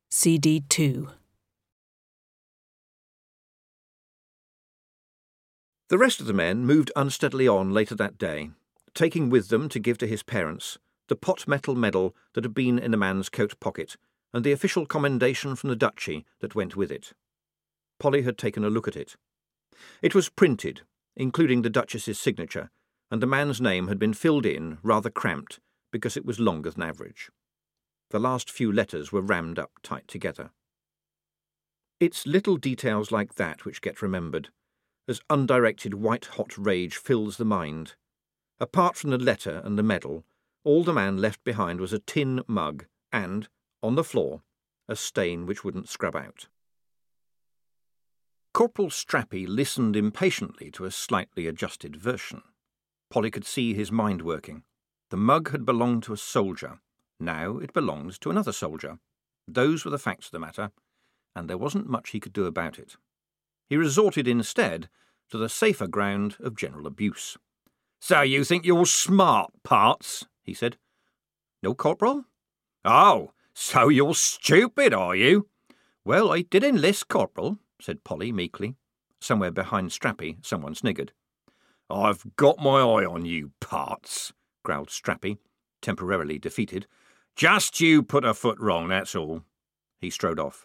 CD 2. The rest of the men moved unsteadily on later that day, taking with them to give to his parents the pot metal medal that had been in the man's coat pocket and the official commendation from the duchy that went with it. Polly had taken a look at it. It was printed, including the Duchess's signature, and the man's name had been filled in, rather cramped, because it was longer than average. The last few letters were rammed up tight together. It's little details like that which get remembered, as undirected white-hot rage fills the mind. Apart from the letter and the medal, all the man left behind was a tin mug and, on the floor, a stain which wouldn't scrub out. Corporal Strappy listened impatiently to a slightly adjusted version. Polly could see his mind working. The mug had belonged to a soldier. Now it belonged to another soldier. Those were the facts of the matter, and there wasn't much he could do about it. He resorted instead to the safer ground of general abuse. "So you think you're smart, Parts?" he said. "No, Corporal." "Oh, so you're stupid, are you?" "Well, I did enlist, Corporal," said Polly meekly. Somewhere behind Strappy, someone sniggered. "I've got my eye on you, Parts," growled Strappy, temporarily defeated. "Just you put a foot wrong, that's all." He strode off.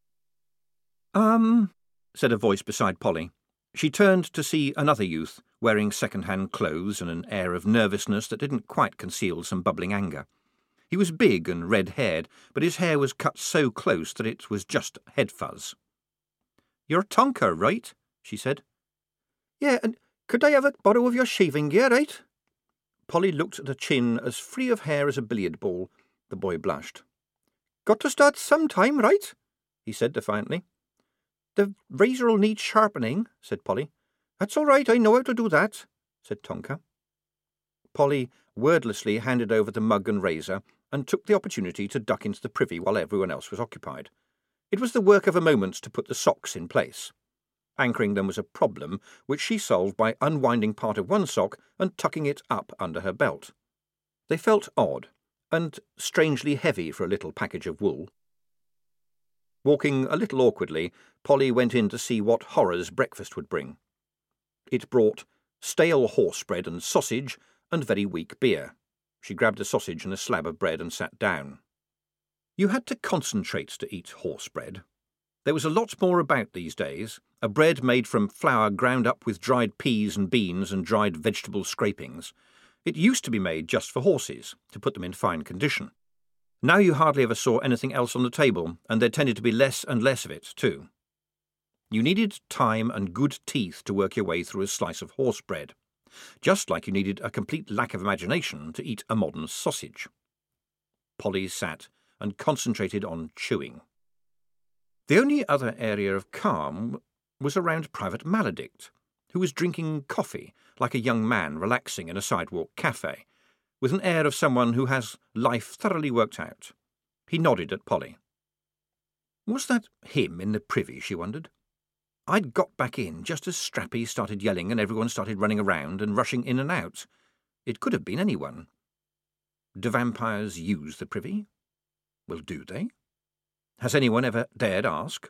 Said a voice beside Polly. She turned to see another youth, wearing second-hand clothes and an air of nervousness that didn't quite conceal some bubbling anger. He was big and red-haired, but his hair was cut so close that it was just head fuzz. "You're Tonka, right?" she said. "Yeah, and could I have a borrow of your shaving gear, right?" Polly looked at a chin as free of hair as a billiard ball. The boy blushed. "Got to start sometime, right?" he said defiantly. "The razor'll need sharpening," said Polly. "That's all right, I know how to do that," said Tonka. Polly wordlessly handed over the mug and razor and took the opportunity to duck into the privy while everyone else was occupied. It was the work of a moment to put the socks in place. Anchoring them was a problem which she solved by unwinding part of one sock and tucking it up under her belt. They felt odd and strangely heavy for a little package of wool. Walking a little awkwardly, Polly went in to see what horrors breakfast would bring. It brought stale horse bread and sausage and very weak beer. She grabbed a sausage and a slab of bread and sat down. You had to concentrate to eat horse bread. There was a lot more about these days, a bread made from flour ground up with dried peas and beans and dried vegetable scrapings. It used to be made just for horses, to put them in fine condition. Now you hardly ever saw anything else on the table, and there tended to be less and less of it, too. You needed time and good teeth to work your way through a slice of horse bread, just like you needed a complete lack of imagination to eat a modern sausage. Polly sat and concentrated on chewing. The only other area of calm was around Private Maledict, who was drinking coffee like a young man relaxing in a sidewalk cafe, with an air of someone who has life thoroughly worked out. He nodded at Polly. Was that him in the privy, she wondered? I'd got back in just as Strappy started yelling and everyone started running around and rushing in and out. It could have been anyone. Do vampires use the privy? Well, do they? Has anyone ever dared ask?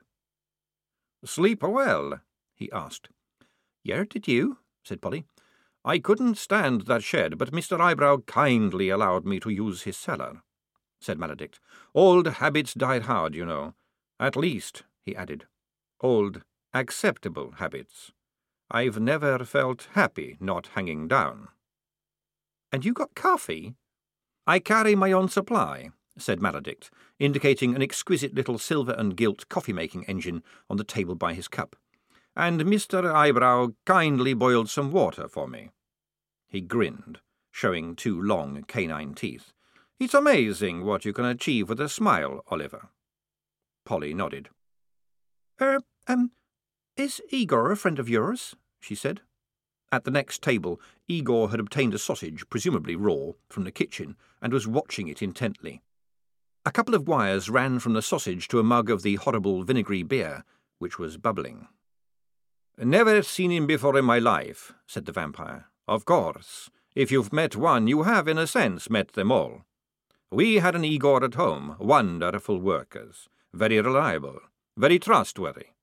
"Sleep well?" he asked. "Yeah, did you?" said Polly. "I couldn't stand that shed, but Mr. Eyebrow kindly allowed me to use his cellar," said Maledict. "Old habits die hard, you know. At least," he added, "old acceptable habits. I've never felt happy not hanging down." "And you got coffee?" "I carry my own supply," said Maledict, indicating an exquisite little silver and gilt coffee-making engine on the table by his cup. "And Mr. Eyebrow kindly boiled some water for me." He grinned, showing 2 long canine teeth. "It's amazing what you can achieve with a smile, Oliver." Polly nodded. Is Igor a friend of yours?" she said. At the next table, Igor had obtained a sausage, presumably raw, from the kitchen, and was watching it intently. A couple of wires ran from the sausage to a mug of the horrible vinegary beer, which was bubbling. "Never seen him before in my life," said the vampire. "Of course, if you've met one, you have, in a sense, met them all. We had an Igor at home, wonderful workers, very reliable, very trustworthy.